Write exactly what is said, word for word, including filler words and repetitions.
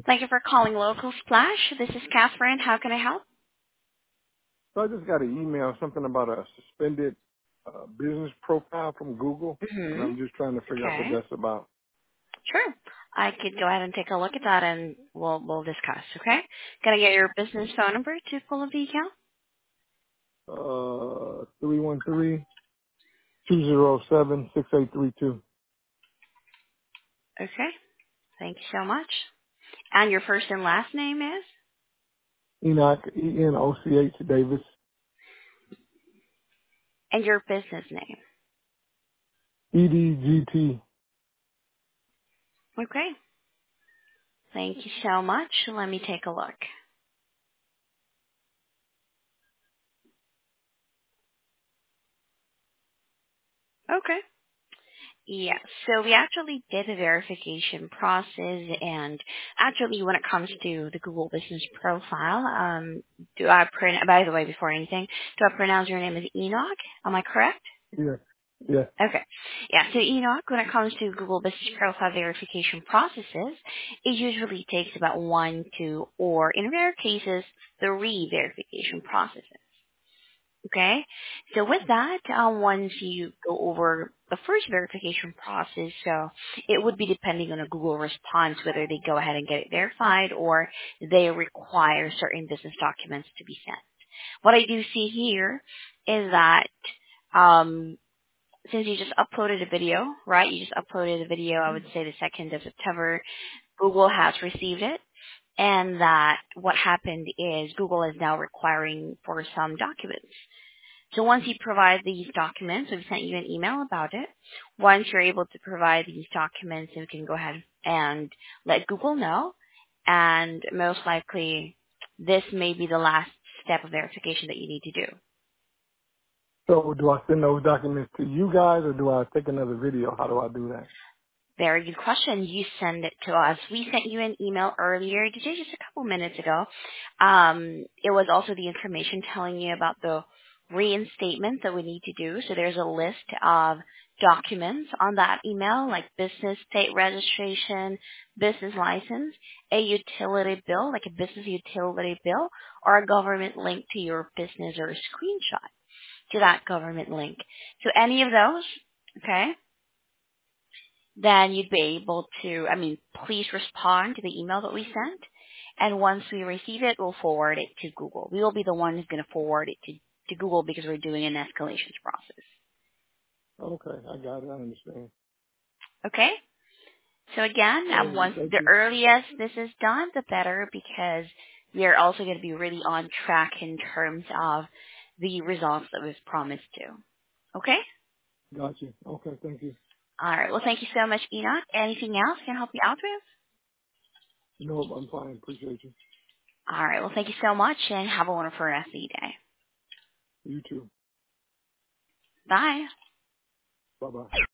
Thank you for calling Local Splash. This is Catherine. How can I help? So I just got an email, something about a suspended uh, business profile from Google, and Mm-hmm. I'm just trying to figure out what Okay. that's about. Sure. I could go ahead and take a look at that and we'll we'll discuss, okay? Can I get your business phone number to pull up the account? Uh, three one three two zero seven six eight three two. Okay. Thank you so much. And your first and last name is? Enoch, E N O C H Davis, And your business name. E D G T. Okay. Thank you so much. Let me take a look. Okay. Yes. So we actually did a verification process, and actually, when it comes to the Google Business Profile, um, do I print? By the way, before anything, do I pronounce your name as Enoch? Am I correct? Yeah, yeah. Okay. Yeah. So Enoch, when it comes to Google Business Profile verification processes, it usually takes about one, two, or in rare cases, three verification processes. Okay. So with that, uh, once you go over the first verification process, so it would be depending on a Google response whether they go ahead and get it verified or they require certain business documents to be sent. What I do see here is that um, since you just uploaded a video, right? You just uploaded a video, I would say the second of September, Google has received it. And that what happened is Google is now requiring for some documents. So once you provide these documents, we've sent you an email about it. Once you're able to provide these documents, you can go ahead and let Google know. And most likely, this may be the last step of verification that you need to do. So do I send those documents to you guys, or do I take another video? How do I do that? Very good question. You send it to us. We sent you an email earlier, just just a couple minutes ago. Um, it was also the information telling you about the reinstatement that we need to do. So there's a list of documents on that email, like business state registration, business license, a utility bill, like a business utility bill, or a government link to your business or a screenshot to that government link. So any of those, okay? Then you'd be able to, I mean, please respond to the email that we sent. And once we receive it, we'll forward it to Google. We will be the one who's going to forward it to, to Google because we're doing an escalations process. Okay, I got it. I understand. Okay? So again, All um, right, once thank the you. earliest this is done, the better because we are also going to be really on track in terms of the results that we've promised to. Okay? Got you. Okay, thank you. All right. Well, thank you so much, Enoch. Anything else I can help you out with? No, I'm fine. Appreciate you. All right. Well, thank you so much and have a wonderful rest of your day. You too. Bye. Bye bye.